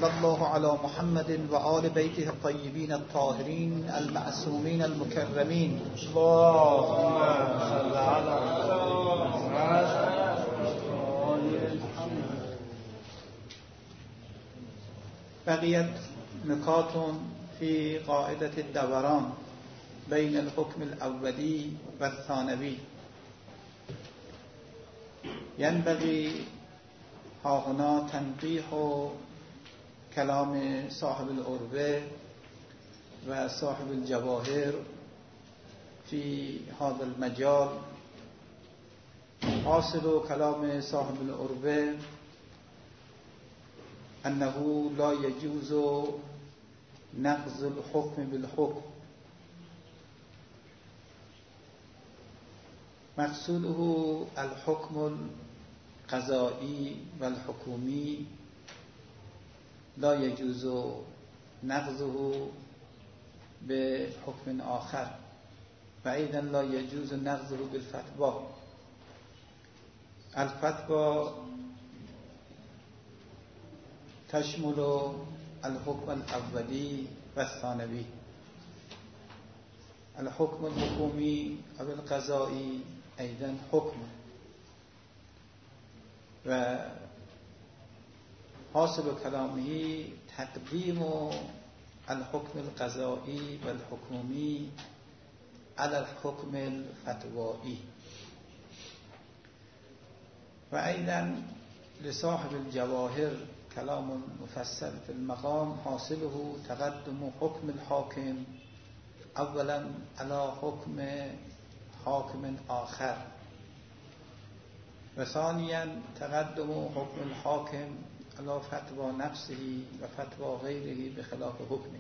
وصلى الله على محمد وآل بيته الطيبين الطاهرين المعصومين المكرمين. اللهم صل على بقيت نکات في قاعدة الدوران بين الحكم الأولي والثانوي. ينبغي هاهنا تنقيح كلام صاحب العروة وصاحب الجواهر في هذا المجال. حاصل كلام صاحب العروة أنه لا يجوز نقض الحكم بالحكم. مقصوده الحكم القضائي والحكومي لا يجوز نقضه بحكم آخر، وأيضا لا يجوز نقضه بالفتوى. الفتوى تشمل الحكم الأولي والثانوي. الحكم الحكومي أو القضائي أيضا حكم، وحاصل كلامه تقديم الحكم القضائي والحكومي على الحكم الفتوائي. وأيضا لصاحب الجواهر كلام مفصل في المقام، حاصله تقدم حكم الحاكم اولا على حكم حاكم آخر، وثانيا تقدم حكم الحاكم على فتوى نفسه وفتوى غيره بخلاف حكمه.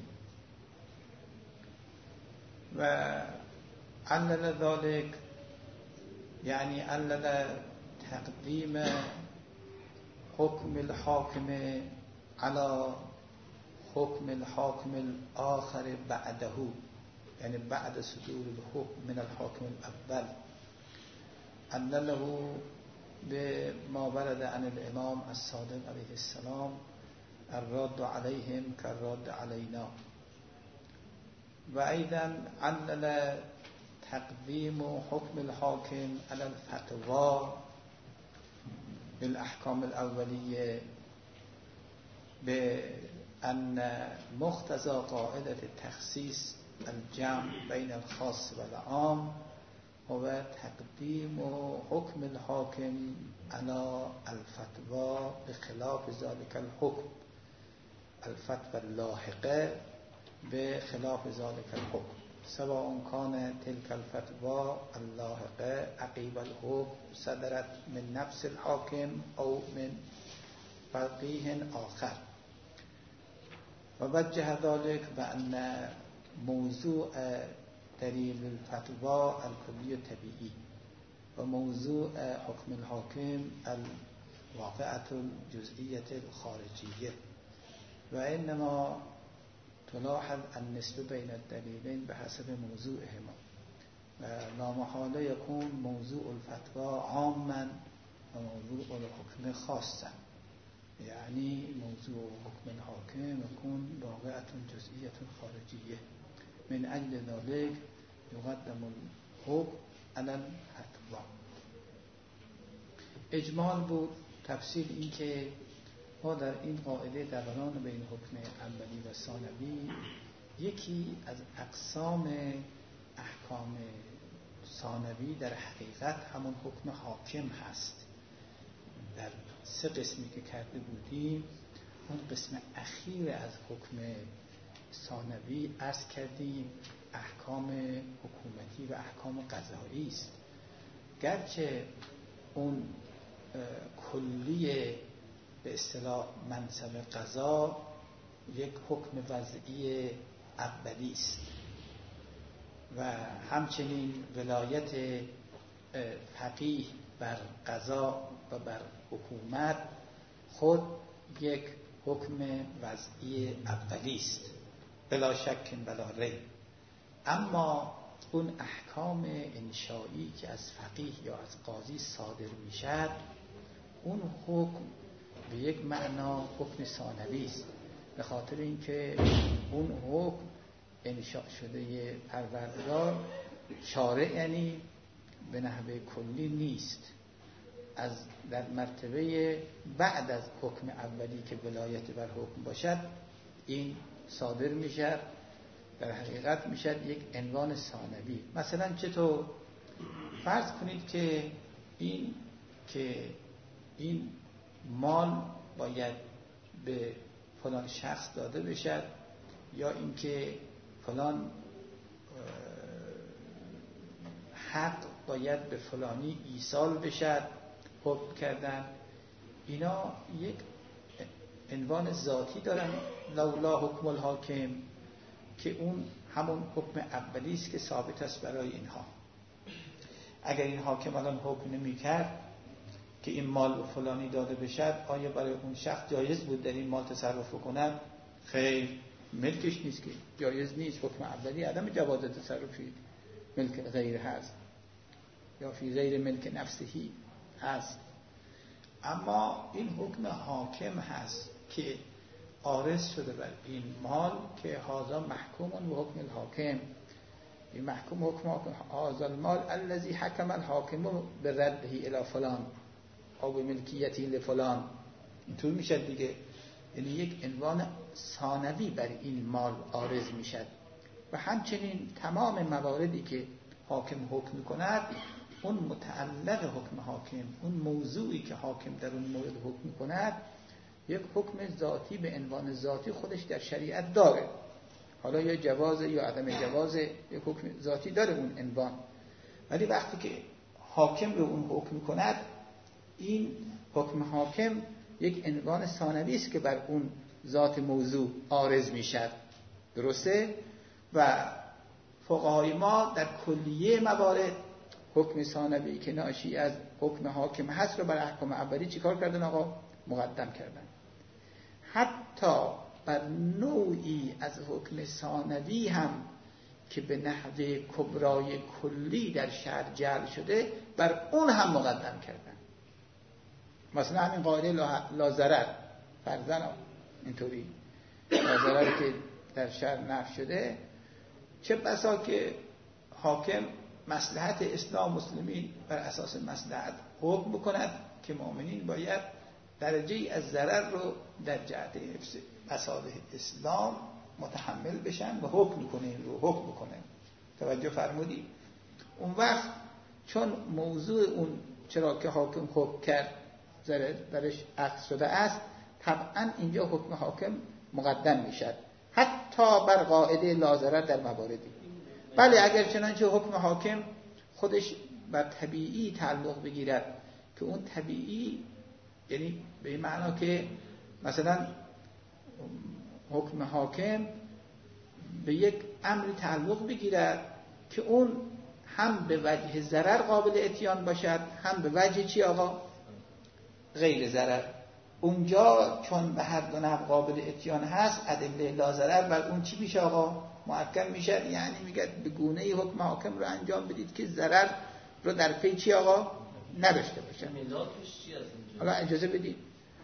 وعلل ذلك يعني علل تقديم حكم الحاكم على حكم الحاكم الآخر بعده، يعني بعد صدور الحكم من الحاكم الأول، علله بما ورد عن الإمام الصادق عليه السلام: الرد عليهم كالرد علينا. وأيضا علل تقديم حكم الحاكم على الفتوى بالأحكام الأولية بأن مقتضى قاعدة التخصيص الجمع بين الخاص والعام هو تقديم حكم الحاكم على الفتوى بخلاف ذلك الحكم، الفتوى اللاحقة بخلاف ذلك الحكم، سواء كان تلك الفتوى اللاحقة عقيب الحكم صدرت من نفس الحاكم أو من فقيه آخر. ووجه ذلك بأن موضوع دليل الفتوى الكلي الطبيعي وموضوع حكم الحاكم الواقعة الجزئية الخارجية، وإنما تلاحظ النسبة بين الدليلين بحسب موضوعهما. لا محالة يكون موضوع الفتوى عاما وموضوع الحكم خاصا، يعني موضوع حكم الحاكم يكون واقعة جزئية خارجية. من أجل ذلك يقدم الحكم على الفتوى. اجمال بود. تفصیل این که ما در این قاعده دوران بین حکم اولی و ثانوی یکی از اقسام احکام ثانوی در حقیقت همون حکم حاکم هست. در 3 قسمی که کرده بودیم، اون قسم اخیر از حکم ثانوی عرض کردیم احکام حکومتی و احکام قضایی است. گرچه اون کلیه به اصطلاح منصب قضا یک حکم وضعی اولی است و همچنین ولایت فقیه بر قضا و بر حکومت خود یک حکم وضعی اولی است بلا شک بلا ریب. اما اون احکام انشایی که از فقیه یا از قاضی صادر می شد، اون حکم به یک معنا حکم ثانوی است به خاطر اینکه اون حکم انشاء شده پروردگار شارع یعنی به نحوه کلی نیست، از در مرتبه بعد از حکم اولی که ولایت بر حکم باشد این صادر میشه، در حقیقت میشد یک عنوان ثانوی. مثلا چطور؟ فرض کنید که این مال باید به فلان شخص داده بشد، یا اینکه فلان حق باید به فلانی ایصال بشد، حکم کردن. اینا یک عنوان ذاتی دارن، لولا حکم الحاکم، که اون همون حکم اولی است که ثابت است برای اینها. اگر این حاکم الان حکم نمی‌کرد که این مال به فلانی داده بشد، آیا برای اون شخص جایز بود در این مال تصرف کند؟ خیر، ملکش نیست، که جایز نیست. حکم اولی عدم جواز تصرفی ملک غیر هست یا فی غیر ملک نفسهی هست. اما این حکم حاکم هست که عارض شده بر این مال که هذا محکوم و حکم الحاکم، این محکوم حکم هذا المال الذي حکم الحاکم برده الی فلان او به ملکیتی لفلان. اینطور میشه دیگه، یعنی یک عنوان ثانوی بر این مال عارض میشد. و همچنین تمام مواردی که حاکم حکم میکند، اون متعلق حکم حاکم، اون موضوعی که حاکم در اون مورد حکم میکند، یک حکم ذاتی به عنوان ذاتی خودش در شریعت داره. حالا یا جواز یا عدم جواز، یک حکم ذاتی داره اون عنوان. ولی وقتی که حاکم رو اون حکم کند، این حکم حاکم یک عنوان ثانوی است که بر اون ذات موضوع عارض میشد. درسته؟ و فقهای ما در کلیه موارد حکم ثانوی که ناشی از حکم حاکم هست رو بر احکام اولی چیکار کردن آقا؟ مقدم کردن. حتی بر نوعی از حکم ثانوی هم که به نحوه کبرای کلی در شرع جعل شده، بر اون هم مقدم کردن. مثلا همین قاعده لا ضرر فرضاً اینطوری، لا ضرر که در شرع نفی شده، چه بسا که حاکم مصلحت اسلام مسلمین بر اساس مصلحت حکم بکند که مؤمنین باید درجه از ضرر رو در جهت حفظ مصالح اسلام متحمل بشن و حکم کنین رو حکم بکنن. توجه فرمودی؟ اون وقت چون موضوع اون چرا که حاکم حکم کرد ضرر درش اخذ شده است، طبعا اینجا حکم حاکم مقدم میشد، حتی بر قاعده لا ضرر در مواردی. بله، اگر چنانچه حکم حاکم خودش بر طبیعی تعلق بگیرد، که اون طبیعی یعنی به این معنا که مثلا حکم حاکم به یک امری تعلق بگیرد که اون هم به وجه ضرر قابل اتیان باشد، هم به وجه چی آقا؟ غیر ضرر. اونجا چون به هر دو نحو قابل اتیان هست، ادله لا ضرر بر اون چی میشه آقا؟ محکم میشه. یعنی میگه به گونه حکم حاکم رو انجام بدید که ضرر رو در پی چی آقا؟ نداشته باشه. حالا اجازه بدید.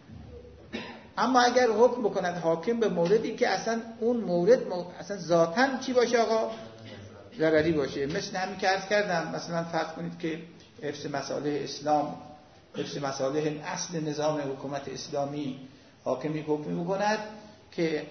اما اگر حکم بکند حاکم به موردی که اصلا اون مورد اصلا ذاتاً چی باشه آقا؟ ضرری باشه، مثل همین که عرض کردم، مثلا فرض کنید که حفظ مصالح اسلام، حفظ مصالح اصل نظام حکومت اسلامی، حاکمی حکم بکند که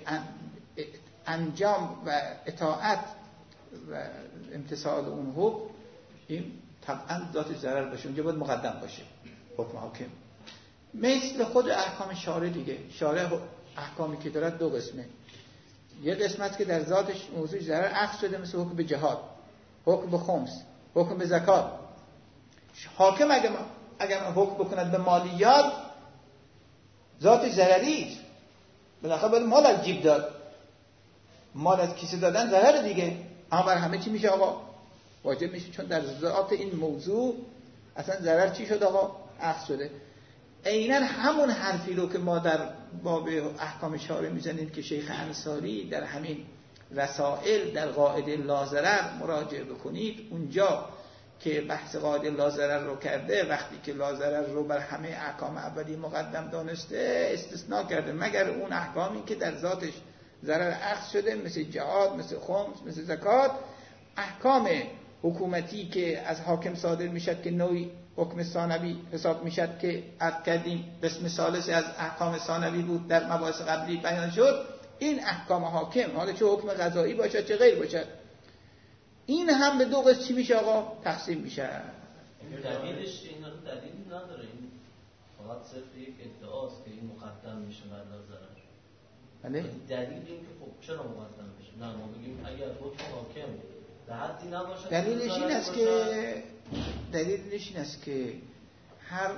انجام و اطاعت و امتثال اون حکم این طبعا ذات ضرر باشه، اونجا باید مقدم باشه حکم حاکم. مثل خود احکام شارع دیگه، شارع احکامی که دارد دو قسمه. یه قسمت که در ذاتش موضوع ضرر اخذ شده، مثل حکم به جهاد، حکم به خمس، حکم به زکات. حاکم اگر حکم بکند به مالیات، ذاتش ضرری است، بالاخره باید مال از جیب داد، مال از کیسه دادن ضرر دیگه. اما بر همه چی میشه آقا؟ واجب میشه، چون در ذات این موضوع اصلا ضرر چی شد آقا؟ اخذ شده. عیناً همون حرفی رو که ما در باب احکام شارع میزنیم که شیخ انصاری در همین رسائل در قاعده لا ضرر مراجعه بکنید، اونجا که بحث قاعده لاضرر رو کرده، وقتی که لاضرر رو بر همه احکام اولی مقدم دانسته استثناء کرده، مگر اون احکامی که در ذاتش ضرر اخذ شده، مثل جهاد، مثل خمس، مثل زکات. احکام حکومتی که از حاکم صادر میشد که نوعی حکم ثانوی حساب میشد که عرض کردیم قسم ثالث از احکام ثانوی بود، در مباحث قبلی بیان شد. این احکام حاکم، حالا چه حکم قضایی باشد چه غیر باشد، این هم به دو قسم چی میشه آقا؟ تقسیم میشه. دلیلش اینا دلیلی نداره، این فقط صرف یک ادعاست که این مقدم میشه بر ضرر. بله؟ دلیل این که خب چرا مقدم میشه؟ نه ما بگیم اگر حکم حاکم به حدی نباشه، دلیلش این است که هر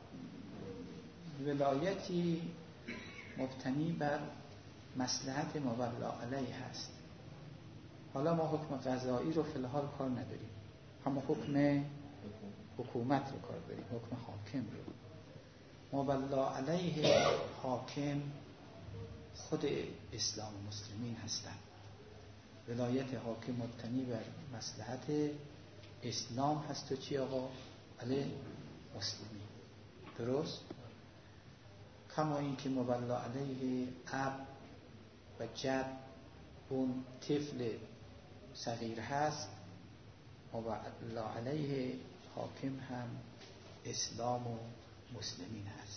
ولایتی مبتنی بر مصلحت مولا علیه هست. حالا ما حکم قضایی رو فی الحال کار نداریم، اما حکم حکومت رو کار داریم، حکم حاکم رو. مولا علیه حاکم خود اسلام و مسلمین هستند. ولایت حاکم مبتنی بر مصلحت اسلام هست و چی آقا؟ علیه مسلمین. درست؟ کما این که مولا علیه اب و جد اون طفل صغیر هست، مولا علیه حاکم هم اسلام و مسلمین هست.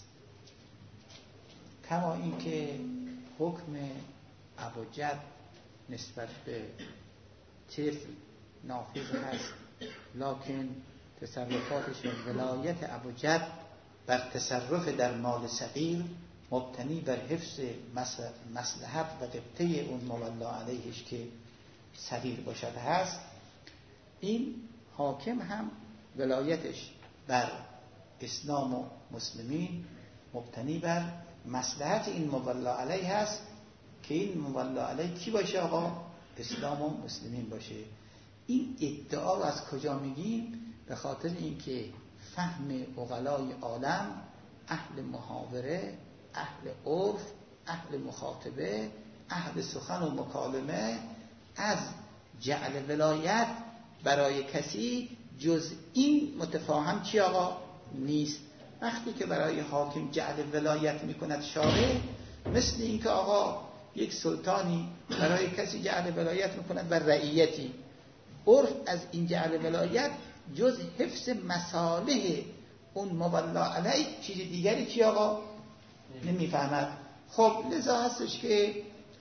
کما این که حکم اب و جد نسبت به طفل نافذ هست، لکن تصرفاتش ولایت اب و جد بر تصرف در مال صغیر مبتنی بر حفظ مصلحت و قبطه اون مولا علیهش که صغیر باشد هست. این حاکم هم ولایتش بر اسلام و مسلمین مبتنی بر مصلحت این مولا علیه هست که این مولا علیه کی باشه آقا؟ اسلام و مسلمین باشه. این ادعا از کجا میگیم؟ به خاطر اینکه فهم عقلای عالم، اهل محاوره، اهل عرف، اهل مخاطبه، اهل سخن و مکالمه از جعل ولایت برای کسی جز این متفاهم چی آقا؟ نیست. وقتی که برای حاکم جعل ولایت میکند شارع، مثل این که آقا یک سلطانی برای کسی جعل ولایت میکند بر رعیتی، عرف از این جعل ولایت جز حفظ مصالح اون مولا علیه چیز دیگری چی آقا؟ نمیفهمد. خب لذا هستش که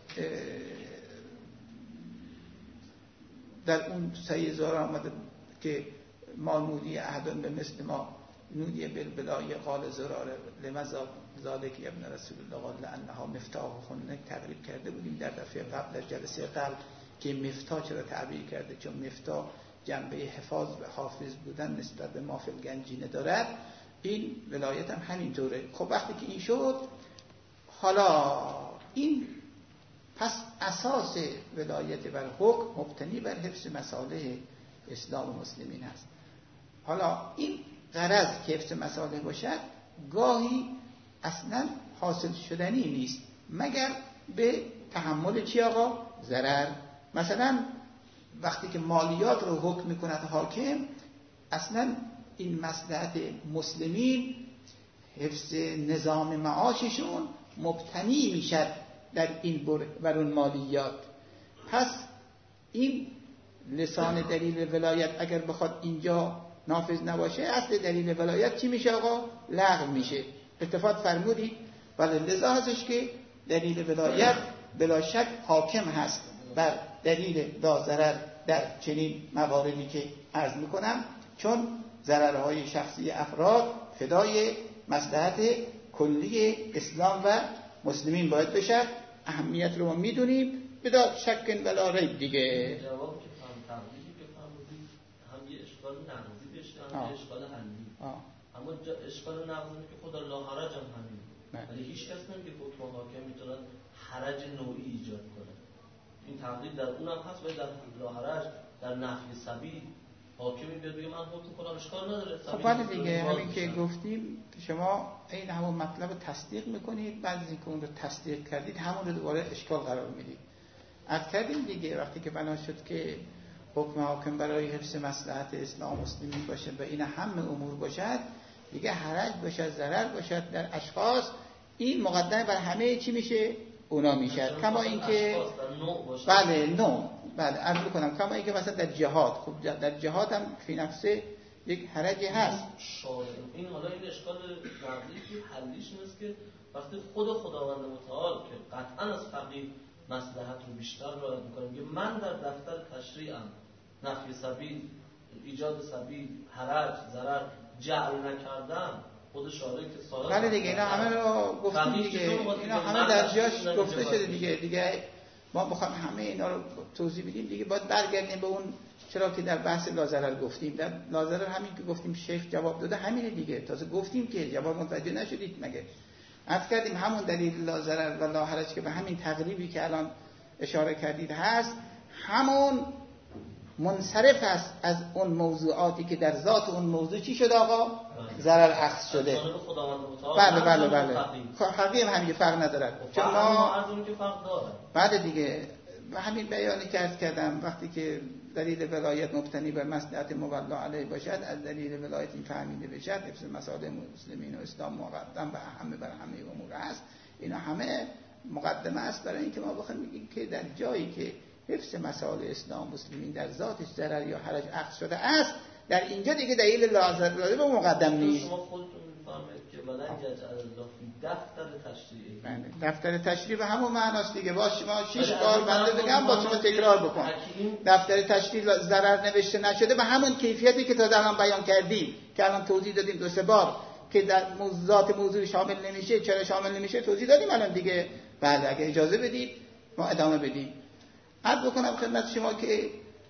در اون سیزار آمده که ما نودی احدن به مثل ما نودی بالبلای قال زرار لماذا ذالک ابن رسول الله قال لانها مفتاح خونه تقریب کرده بودیم در دفعه قبل، در جلسه قبل، که مفتاح چرا تعبیر کرده؟ چون مفتاح جنبه حفاظ و حافظ بودن نسبت به ما فی الگنجینه دارد. این ولایت هم همینطوره. خب وقتی که این شد، حالا این پس اساس ولایت بر حکم مبتنی بر حفظ مصالح اسلام و مسلمین هست. حالا این غرض که حفظ مصالح باشد گاهی اصلا حاصل شدنی نیست مگر به تحمل چی آقا؟ ضرر. مثلا وقتی که مالیات رو حکم میکند حاکم، اصلا این مصلحت مسلمین حفظ نظام معاششون مبتنی میشد در این بر اون مالیات. پس این لسان دلیل ولایت اگر بخواد اینجا نافذ نباشه، اصل دلیل ولایت چی میشه آقا؟ لغو میشه. اتفاق فرمودید؟ ولی لذا هستش که دلیل ولایت بلا شک حاکم هست بر دلیل لا ضرر در چنین مواردی که عرض میکنم، چون ضررهای شخصی افراد فدای مصلحت کلی اسلام و مسلمین باید بشه. اهمیت رو ما میدونیم بلا شک ولا ریب دیگه. جواب که تقریبی که فرمودید هم یه اشکال نقضی بشه هم یه اشکال حلی. اما اشکال نقضی که خدا لا حرج هم همین، ولی هیچ کس نمیگه حکم حاکم میتونن حرج نوعی ایجاد کنه. این تقریب در اونم هست، ولی در لا حرج در نفی سبیل حاکمی بیاد بگه من حکم کنم اشکال نداره. خب ولی دیگه همین که گفتیم شما این همون مطلب تصدیق میکنید، بعد از اینکه اون رو تصدیق کردید همون رو دوباره اشکال قرار میدید. از کردیم دیگه وقتی که بنا شد که حکم حاکم برای حفظ مصلحت اسلام مسلمین باشه و این همه امور باشد، دیگه حرج باشد، ضرر باشد در اشخاص، این مقدمه بر همه چی میشه؟ اونا میشه. کما اینکه بله عرض کنم کما اینکه مثلا در جهاد، خب در جهاد هم فی نفسه یک حرجی هست. این حالا این اشکال نقلی که حلیش نیست که وقتی خداوند متعال که قطعا از فقیه مصلحت رو بیشتر رعایت میکنه، که من در دفتر تشریعم نفی سبیل، ایجاد سبیل، حرج، ضرر جعل نکردم، خود شارع که صاحب بله دیگه اینا همه رو گفتیم دیگه، اینا همه در جاش گفته شده دیگه ما بخوام همه اینا رو توضیح بدیم دیگه باید برگردیم به اون، چرا که در بحث لاضرر گفتیم، در لاضرر همین که گفتیم شیخ جواب داده همینه دیگه، تازه گفتیم که جواب متوجه نشدید مگه؟ عرض کردیم همون دلیل لاضرر و لا حرج که به همین تقریبی که الان اشاره کردید هست، همون منصرف است از اون موضوعاتی که در ذات اون موضوع چی شده آقا؟ ضرر اخذ شده. بله فقیه هم همین فرق نداره. چون ما از که فرق داره. بعد دیگه همین بیانی که عرض کردم، وقتی که دلیل ولایت مبتنی بر مصلحت مولا علیه باشد، از دلیل ولایت این فهمیده بشد حفظ مصالح مسلمین و اسلام مقدم و همه بر همه امور است. اینا همه مقدمه است برای اینکه ما بخوایم بگیم که در جایی که حفظ مصالح اسلام مسلمین در ذاتش ضرر یا حرج اخذ شده است، در اینجا دیگه دلیل لازم به مقدم نیست. شما خودتون میفهمید که ولن یجعل الله فی دفتر تشریعی، دفتر تشریع به همون معناست دیگه. با شما 6 بار بنده بگم با شما تکرار بکن، دفتر تشریع ضرر نوشته نشده به همون کیفیتی که تا الان بیان کردیم، که الان توضیح دادیم 2-3 بار که در ذات موضوع شامل نمیشه، چرا شامل نمیشه توضیح دادیم الان دیگه. بله اگه اجازه بدید ما ادامه بدیم. عرض بکنم خدمت شما که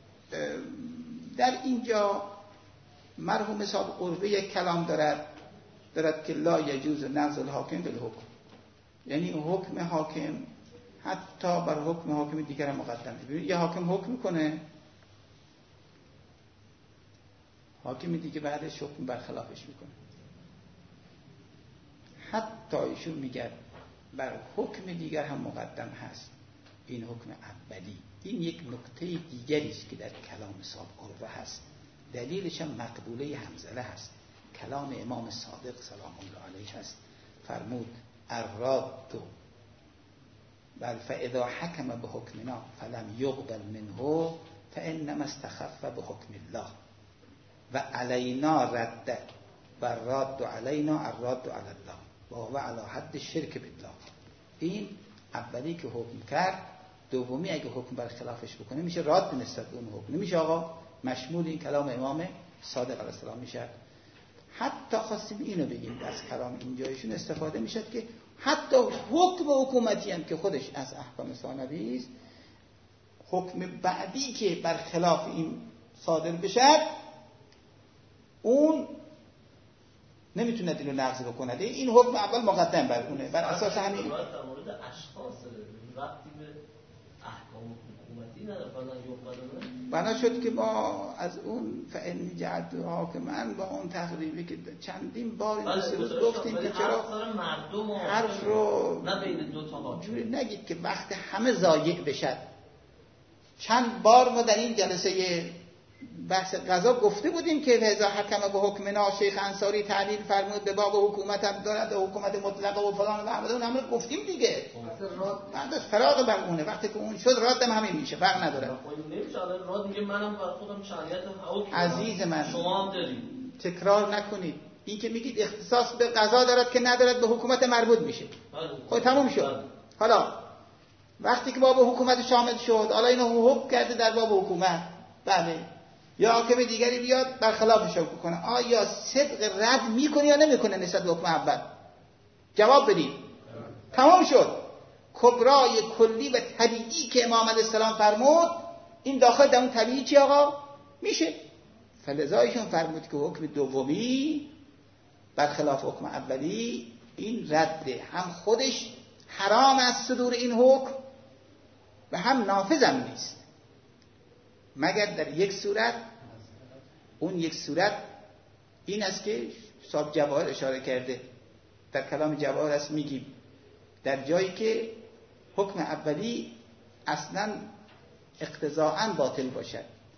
در اینجا مرحوم صاحب قربه یک کلام دارد که لا یجوز نقض الحاکم بالحکم، یعنی حکم حاکم حتی بر حکم حاکم دیگر مقدمه. ببینید یه حاکم حکم میکنه، حاکم دیگه بعدش حکم برخلافش میکنه، حتی ایشون میگه بر حکم دیگر هم مقدم هست این حکم اولی. این یک نکته دیگری است که در کلام صاحب قربه هست، دلیلش هم مقبوله حنظله هست. کلام امام صادق سلام الله علیه هست، فرمود الراد بل فاذا حکم بحکمنا فلم یقبل منه فانما استخف بحکم الله و علینا رد و الراد علینا الراد علی الله و هو علی حد شرک بالله. این اولی که حکم کرد، دومی اگه حکم بر خلافش بکنه میشه راد نسبت به اون حکم، نمیشه آقا مشمول این کلام امام صادق علیه السلام میشه. حتی خواستیم اینو بگیم از کلام اینجایشون استفاده میشد که حتی حکم حکومتی هم که خودش از احکام ثانوی است، حکم بعدی که بر خلاف این صادر بشد اون نمیتونه اینو نقض بکنه. این حکم اول مقدم بر اونه، بر اساس همین در مورد اشخاص ربطی به احکام حکومتی نداره. بنا شد که ما از اون فإن جعلت حاکما با اون تقریبی که چندین بار گفتیم که چرا حرف رو نه بین دو تا حاکم جوری نگید که وقت همه ضایع بشد. چند بار ما در این جلسه بحث قضا گفته بودیم که اذا حکم به حکمنا، شیخ انصاری تعلیل فرمود به باب حکومت هم دارد، حکومت مطلقه و فلان و احمد، اون همه گفتیم دیگه. بعد از فراغ بر اونه، وقتی که اون شد راد هم همین میشه، فرق نداره. نمیشه راد میگه منم بر خودم شریعت حکم. عزیز من شما هم دارید، تکرار نکنید. این که میگید اختصاص به قضا دارد که ندارد به حکومت مربوط میشه. خب تموم شد. حالا وقتی که باب حکومت شامل شد، حالا اینو حکم کرده در باب حکومت، بله یا حاکم دیگری بیاد برخلافش رو بکنه، آیا صدق رد میکنه یا نمیکنه نسبت به حکم اول؟ جواب بدید. تمام شد. کبرای کلی و طبیعی که امام علیه السلام فرمود، این داخل در اون طبیعی چی آقا میشه؟ فلذایشون فرمود که حکم دومی برخلاف حکم اولی این رده، هم خودش حرام از صدور این حکم و هم نافذم نیست، مگر در یک صورت. اون یک صورت این است که صاحب جواهر اشاره کرده، در کلام جواهر است میگیم در جایی که حکم اولی اصلا اقتضاعاً باطل باشد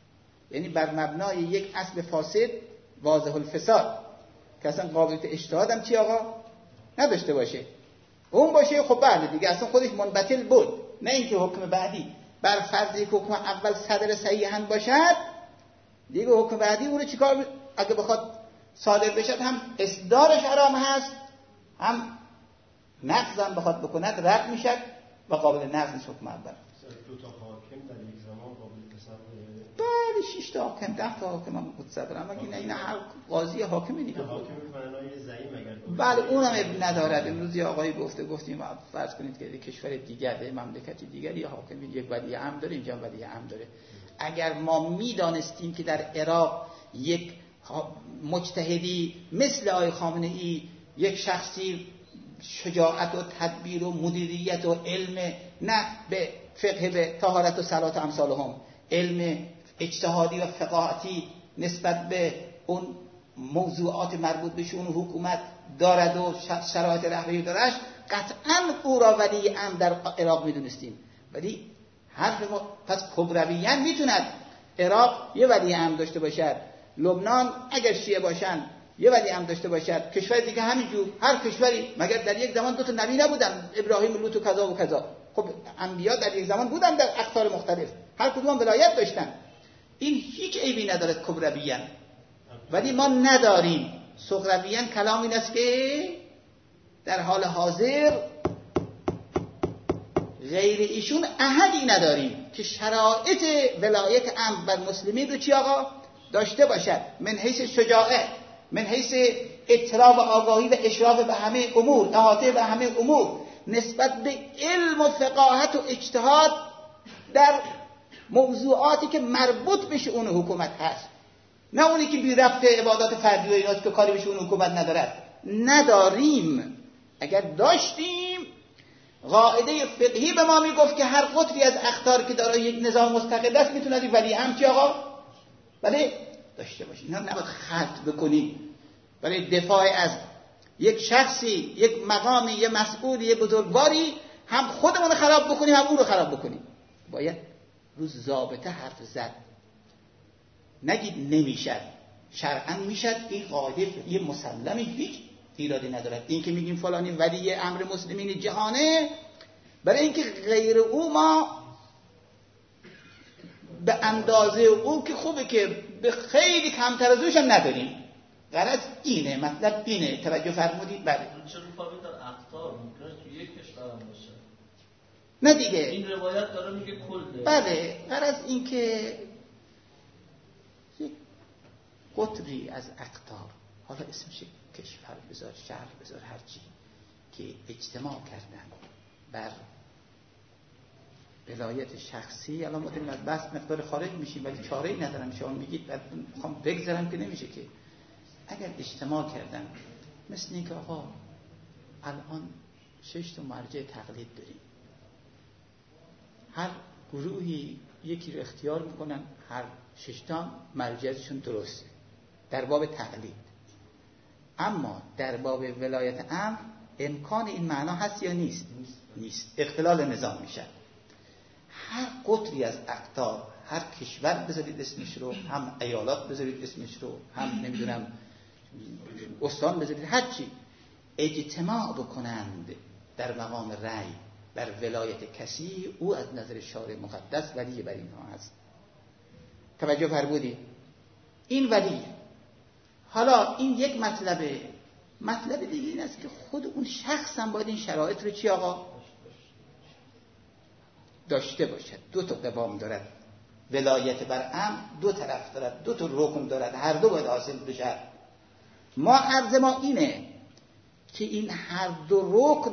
یعنی بر مبنای یک اصل فاسد واضح الفساد که اصلا قابلیت اجتهاد هم چی آقا نداشته باشه، اون باشه خب بله دیگه اصلا خودش منبطل بود. نه اینکه حکم بعدی بر فرض یک حکم اول صدر صحیحاً باشد، دیگه حکم بعدی اون رو چیکار اگه بخواد صادر بشد هم اصدارش حرام هست، هم نقض هم بخواد بکند رد میشد و قابل نقض نیست حکم اول. دو تا حاکم در یک زمان قابل تصوره؟ بله 6 تا حاکم 10 تا حاکم هم متصورم، اگه نه این هر قاضی حاکمی دیگه حاکم معنای زعیم اگر بله اونم اب ندارد. امروز یه آقایی گفتیم فرض کنید که کشور دیگر مملکتی دیگری حاکم یک ولی امر داره، اینجا ولی امر داره. اگر ما میدانستیم که در عراق یک مجتهدی مثل آقای خامنه‌ای، یک شخصی شجاعت و تدبیر و مدیریت و علم، نه به فقه، به طهارت و صلات و امثالهم، علم اجتهادی و فقاهتی نسبت به اون موضوعات مربوط به شؤون حکومت دارد و شرایط رهبری دارش، قطعا او را ولی امر در عراق میدونستیم. ولی حرف ما پس کبرویان میتوند عراق یه ولی امر داشته باشد، لبنان اگر شیعه باشن یه ولی امر داشته باشد، کشور دیگه همینجور، هر کشوری مگر در یک زمان دو تا نبی نبودن، ابراهیم و لوط و کذا و کذا؟ خب انبیا در یک زمان بودن در اقطار مختلف، هر کدوم ولایت داشتن. این هیچ عیبی ندارد کبرویان، ولی ما نداریم. صغرویان کلام این است که در حال حاضر غیر ایشون احدی نداریم که شرایط ولایت امر بر مسلمین رو چی آقا داشته باشد، من حیث شجاعت، من حیث اطلاع و آگاهی و اشراف به همه امور، احاطه به همه امور، نسبت به علم و فقاهت و اجتهاد در موضوعاتی که مربوط به شؤون حکومت هست، نه اونی که بی ربط عبادات فردی و ایناست که کاری به شؤون حکومت ندارد. نداریم. اگر داشتیم قاعده فقهی به ما میگفت که هر قطری از اقطار که دارای یک نظام مستقل است میتونه ولی هم چی آقا ولی داشته باشه. اینا نباید خلط بکنیم برای دفاع از یک شخصی، یک مقامی، یک مسئولی، یک بزرگواری، هم خودمون خراب بکنیم هم اون رو خراب بکنیم. باید روز ضابطه حرف زد، نگید نمیشد، شرعا میشد. این قاعده یه مسلمی هیچ ایرادی ندارد. این که میگیم فلانی ولی امر مسلمین جهانه، برای اینکه غیر او ما به اندازه او که خوبه که به خیلی کمتر از اوش هم نداریم. غرض اینه، مطلب اینه. توجه فرمودید؟ بله. چرا فاوت در اقطار ممکنه توی یک کشور هم باشه؟ نه دیگه این روایت داره میگه کله. بله. غرض این که یک قطری از اقطار، حالا اسمش کشور بذار، شهر بذار، هرچی، که اجتماع کردن بر ولایت شخصی. الان ما داریم از بحث مقدار خارج میشیم ولی چاره‌ای ندارم. شما میگید بعد میخوام بگذارم که نمیشه که. اگر اجتماع کردن مثل این که آقا الان 6 تا مرجع تقلید داریم، هر گروهی یکی رو اختیار میکنن، هر 6 تا مرجعشون درسته در باب تقلید، اما در باب ولایت امر امکان این معنا هست یا نیست؟ نیست. اختلال نظام میشه. هر قطری از اقطار، هر کشور بذارید اسمش رو، هم ایالات بذارید اسمش رو، هم نمیدونم استان بذارید، هرچی، اجتماع بکنند در مقام رأی بر ولایت کسی، او از نظر شارع مقدس ولی بر اینها هست. توجه فرمودید؟ این ولی. حالا این یک مطلبه. مطلب دیگه این است که خود اون شخص هم باید این شرایط رو چی آقا داشته باشد. 2 تا قوام دارد، ولایت بر امر 2 طرف دارد، 2 تا رکن دارد، هر دو باید حاصل بشه. ما عرض ما اینه که این هر 2 رکن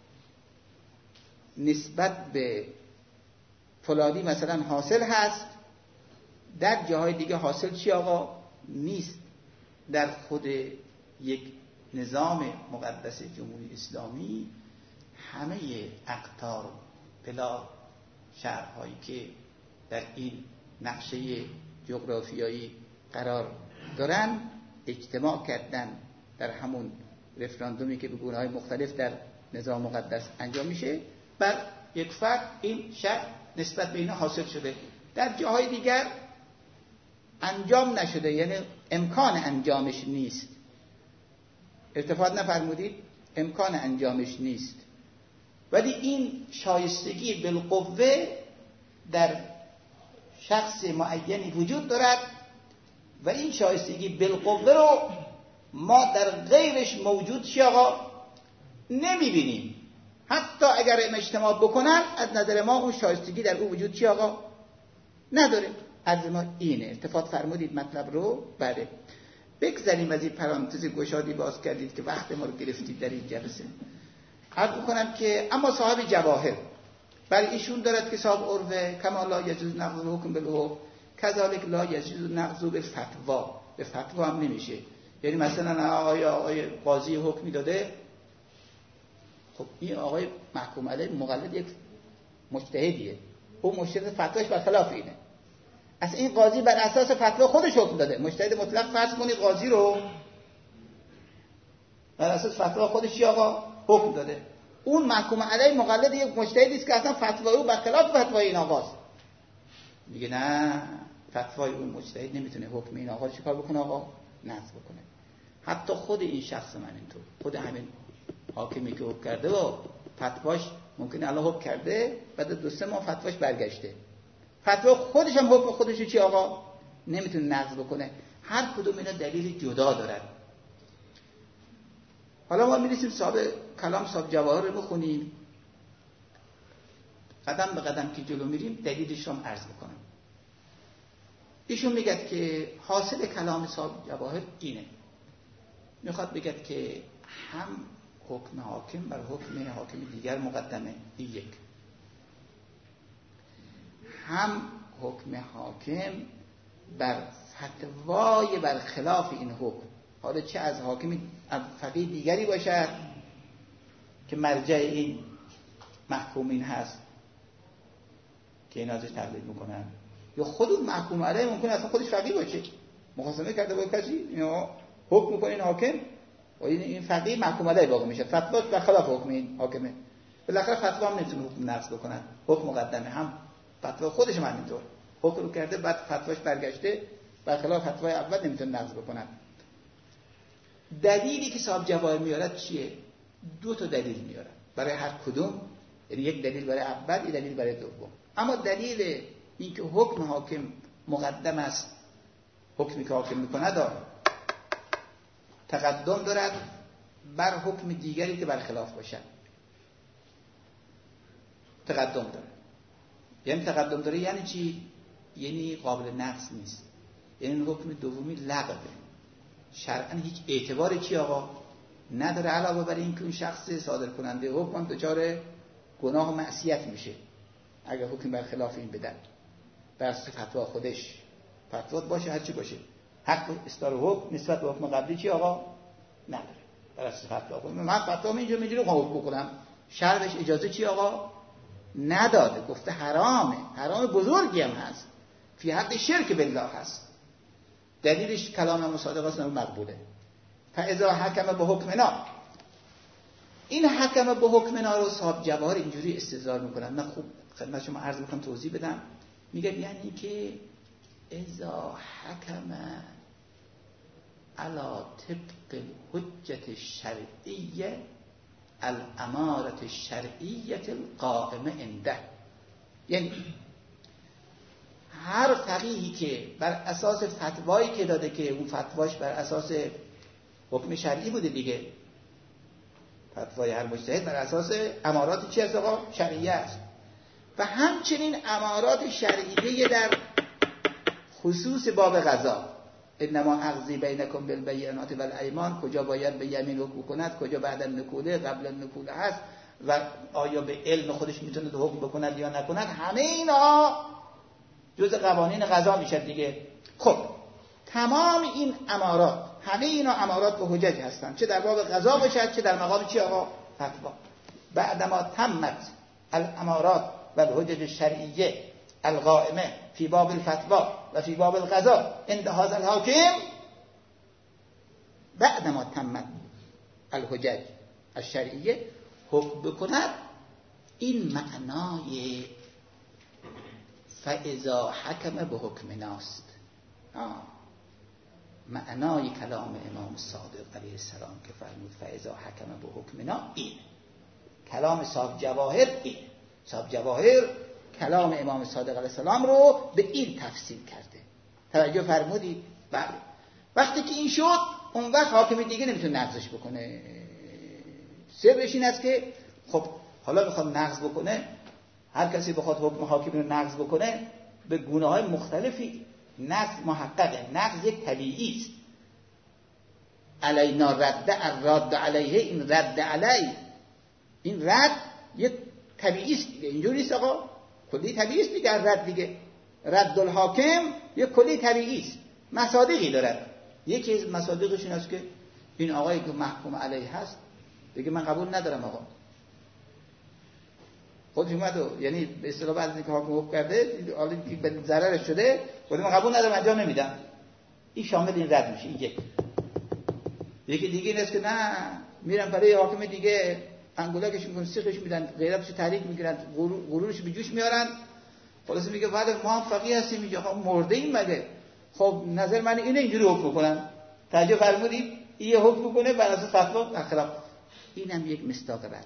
نسبت به فلانی مثلا حاصل هست، در جاهای دیگه حاصل چی آقا نیست. در خود یک نظام مقدس جمهوری اسلامی همه اقطار بلا شهرهایی که در این نقشه جغرافیایی قرار دارن اجتماع کردن در همون رفراندومی که به گونه‌های مختلف در نظام مقدس انجام میشه، بر یک فرد این شرط نسبت به اینا حاصل شده. در جاهای دیگر انجام نشده، یعنی امکان انجامش نیست. التفات نفرمودید؟ امکان انجامش نیست، ولی این شایستگی بالقوه در شخص معینی وجود دارد و این شایستگی بالقوه رو ما در غیرش موجود چی آقا نمیبینیم. حتی اگر اجتماع بکنن از نظر ما اون شایستگی در او وجود چی آقا نداره. عرض ما اینه. التفات فرمودید مطلب رو. بله بگذاریم از این پرانتز گشادی باز کردید که وقت ما رو گرفتید در این جلسه. عرض کنم که اما صاحب جواهر برای ایشون دارد که صاحب عروه کما لا یجوز نقض حکم بالحکم کذالک لا یجوز نقض بالفتوا. به فتوا هم نمیشه. یعنی مثلا آقای قاضی حکمی داده، خب این آقای محکوم علیه مقلد یک مجتهدیه، او مجتهد فتواش برخلاف اینه. از این قاضی بر اساس فتوا خودش حکم داده. مجتهد مطلق فرض کنید قاضی رو بر اساس فتوا خودش آقا حکم داده. اون محکوم علیه مقلد یک مجتهدی است که اصلا فتوای او برخلاف فتوای این آقاست. میگه نه، فتوای اون مجتهد نمیتونه حکم این آقا چیکار بکنه آقا؟ نقض بکنه. حتی خود این شخص من اینطور، خود همین حاکمی که حکم کرده و فتواش ممکنه الله حکم کرده بعد 2-3 ماه فتواش برگشته، فتوا خودش هم حکم خودش چی آقا نمیتونه نقض بکنه. هر کدوم اینا دلیل جدا دارن. حالا ما میرسیم صاحب کلام صاحب جواهر رو بخونیم، قدم به قدم که جلو میریم دلیلش رو عرض میکنم. ایشون میگه که حاصل کلام صاحب جواهر اینه، میخواد بگه که هم حکم حاکم بر حکم حاکم دیگر مقدمه، این یک، هم حکم حاکم بر فتوای بر خلاف این حکم، حالا چه از حاکم فقیه دیگری باشد که مرجع این محکومین هست که این ازش تقلید میکنن، یا خود اون محکوم علیه ممکنه اصلا خودش فقیه باشه، مخاصمه کرده با کسی اینا حکم میکنه این حاکم و این فقیه محکوم علیه واقع میشه، فتواش بر خلاف حکم این حاکمه. بالاخره فتوا هم نمیتونه حکم نقض بکنن، حکم مقدمه، هم فتوا خودش هم اینطور حکم رو کرده بعد فتواش برگشته برخلاف فتوای اول نمیتونه نقض بکنن. دلیلی که صاحب جواهر میارد چیه؟ 2 تا دلیل میارد برای هر کدوم، یعنی یک دلیل برای اول، یک دلیل برای دوم. اما دلیل این که حکم حاکم مقدم است، حکمی که حاکم میکند تقدم دارد بر حکم دیگری که برخلاف باشد. تقدم داره، یعنی تقدم داره یعنی چی؟ یعنی قابل نقض نیست، یعنی حکم دومی لغوه، شرعاً هیچ اعتباری چی آقا نداره، علاوه بر این که اون شخص صادر کننده حکم دچار گناه و معصیت میشه اگر حکم برخلاف این بدن. بر اساس فتوا خودش، فتوا باشه هر چی باشه، حق اصدار حکم نسبت به حکم قبلی چی آقا نداره. بر اساس فتوا خودم من فتوا اینجوری حکم بکنم، شرع بهش اجازه چی آقا نداده، گفته حرامه، حرام بزرگی هم هست، فی حق شرک بالله هست. دلیلش کلام مصادق است و مقبوله. فاذا حکم به حکمنا، این حکم به حکمنا رو صاحب جواهر اینجوری استدلال میکنن. من خوب خدمت شما عرض میکنم توضیح بدم. میگه یعنی که اذا حکم علی طبق الحجة الشرعیه الامارة الشرعیه القائمه عنده، یعنی هر فقیهی که بر اساس فتوایی که داده که اون فتواش بر اساس حکم شرعی بوده دیگه، فتوای هر مجتهد بر اساس امارات چی است آقا؟ شرعیه است. و همچنین امارات شرعیه در خصوص باب قضا، انما اقضی بینکم بالبینات والایمان، کجا باید به یمین حکم کند، کجا بعد النکوله قبل النکوله هست و آیا به علم خودش میتونه حکم بکند یا نکند، همه اینا جز قوانین قضا میشه دیگه. خب تمام این امارات، همه اینا امارات به حجج هستن، چه در باب قضا باشد چه در مقام چی آقا؟ فتوا. بعدما تمت الامارات و الحجج الشرعیه القائمه فی باب الفتوا و فی باب القضا عند هذا الحاکم، بعدما تمت الحجج الشرعیه حکم بکند، این معنای فاذا حکم به حکم ناست. معنای کلام امام صادق علیه السلام که فرمود فاذا حکم بحکمنا این کلام صاحب جواهر، این صاحب جواهر کلام امام صادق علیه السلام رو به این تفسیر کرده. توجه فرمودید؟ بله. وقتی که این شد اون وقت حاکم دیگه نمیتونه نقضش بکنه. سرش این است که خب حالا میخواد نقض بکنه، هر کسی بخواد حکم حاکم رو نقض بکنه به گونه‌های مختلفی نقض محققه. نقض یک طبیعی است. علینا رد علیه، این رد علی، این رد یک طبیعی است دیگه. اینجوری است آقا، کلی طبیعی است دیگه. رد دیگه رد الحاکم یک کلی طبیعی است، مصادیقی دارد. یکی از مصادیقش این است که این آقایی که محکوم علیه هست دیگه من قبول ندارم آقا. خودش اومد یعنی به اصطلاح بعد از اینکه حاکم حکم کرده حالا به ضررش شده گفت من قبول ندارم، انجام نمیدم. این شامل این رد میشه. این یکی دیگه این است که نه میرن برای حاکم دیگه انگولکش میکنن، سیخش میدن، غیرتش تحریک میگیرن، غرورش به جوش میارن. خلاص میگه بعد ما هم فقیه هستیم اینجا، خب مرده این مگه؟ خب نظر من اینه اینجوری حکم کنم. توجه فرمودید؟ این حکم کنه بر اساس فتوا خلاف. اینم یک مصداق رد.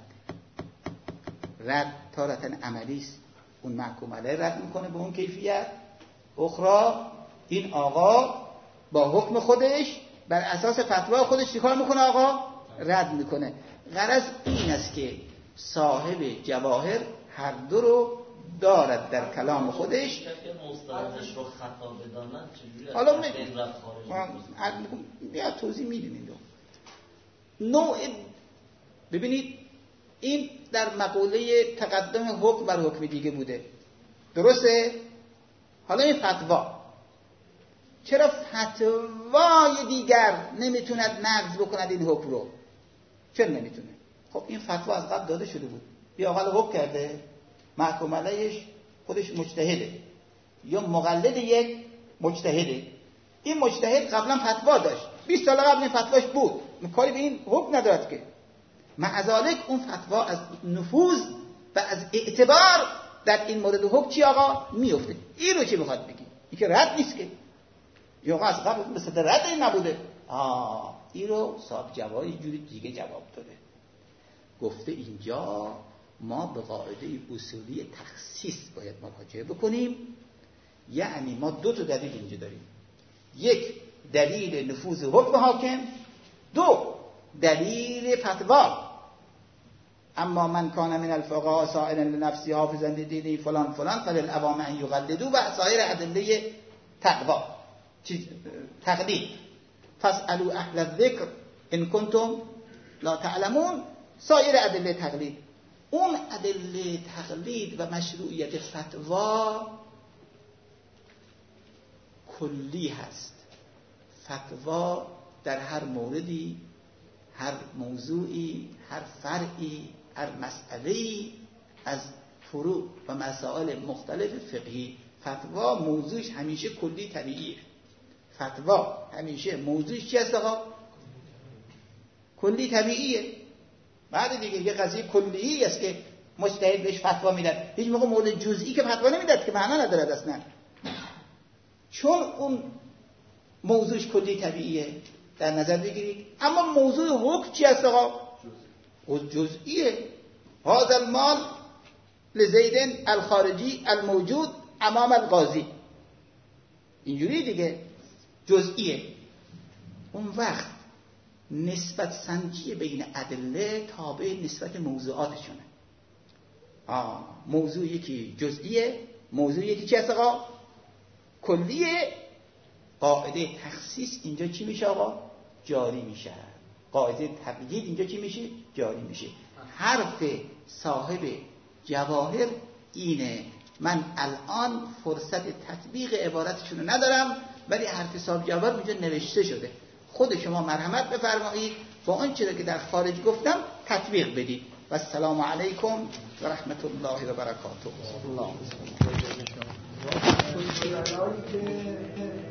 رد تارة عملی است. اون محکوم علیه رد میکنه به اون کیفیت. اخرى این آقا با حکم خودش بر اساس فتوا خودش چیکار میکنه آقا؟ رد میکنه. غرض این است که صاحب جواهر هر دو رو دارد در کلام خودش. مستندش رو خطا بدانن چجوری حالا بیا توضیح میدیم. نوع ببینید این در مقوله تقدم حکم بر حکم دیگه بوده، درسته؟ حالا این فتوا، چرا فتوای دیگر نمیتوند نقض بکند این حکم رو؟ چرا نمیتونه؟ خب این فتوا از قبل داده شده بود. یا آقا حکم کرده، محکوم علیهش خودش مجتهده یا مقلد یک مجتهده. این مجتهد قبلا فتوا داشت، 20 سال قبل این فتواش بود، کاری به این حکم ندارد که. مع ذلک اون فتوا از نفوذ و از اعتبار در این مورد حکم چی آقا میفته. این رو چی میخواد بگی؟ این که رد نیست که، یا آقا از قبل مثل رد این نبوده. این رو صاحب جوابی جوری دیگه جواب داده. گفته اینجا ما به قاعده اصولی تخصیص باید مراجعه بکنیم. یعنی ما دو تا دلیل اینجا داریم، یک دلیل نفوذ حکم حاکم، دو دلیل فتوا. اما من کان من الفقهاء سائلا لنفسه حافظا لدینه فلان فلان فللعوام ان یقلدوا و سایر ادله تقوا تقلید. فاسالوا اهل الذکر ان کنتم لا تعلمون. سایر ادله تقلید. اون ادله تقلید و مشروعیت فتوا کلی هست. فتوا در هر موردی، هر موضوعی، هر فرعی، هر مسئله‌ای از فروع و مسائل مختلف فقهی، فتوا موضوعش همیشه کلی طبیعیه. فتوا همیشه موضوعش چی هست آقا؟ کلی طبیعیه. بعد دیگه یه قضیه کلیی است که مجتهد بهش فتوا میدن. هیچ موقع مورد جزئی که فتوا نمیدن که معنا نداره اصلا، چون اون موضوعش کلی طبیعیه در نظر بگیرید. اما موضوع حکم چی هست آقا؟ جزئیه. هذا المال لزید الخارجی الموجود امام القاضی، اینجوری دیگه جزئیه. اون وقت نسبت سنجی بین ادله تابع نسبت موضوعاتشونه. موضوع یکی جزئیه، موضوع یکی چی هست آقا؟ کلیه. قاعده تخصیص اینجا چی میشه آقا؟ جاری میشه. قاعده تقیید اینجا چی میشه؟ جاری میشه. حرف صاحب جواهر اینه. من الان فرصت تطبیق عبارتشون رو ندارم، ولی حرف صاحب جواهر اینجا نوشته شده. خود شما مرحمت بفرمایید با اون چیزی که در خارج گفتم تطبیق بدید. و السلام علیکم و رحمت الله و برکاته.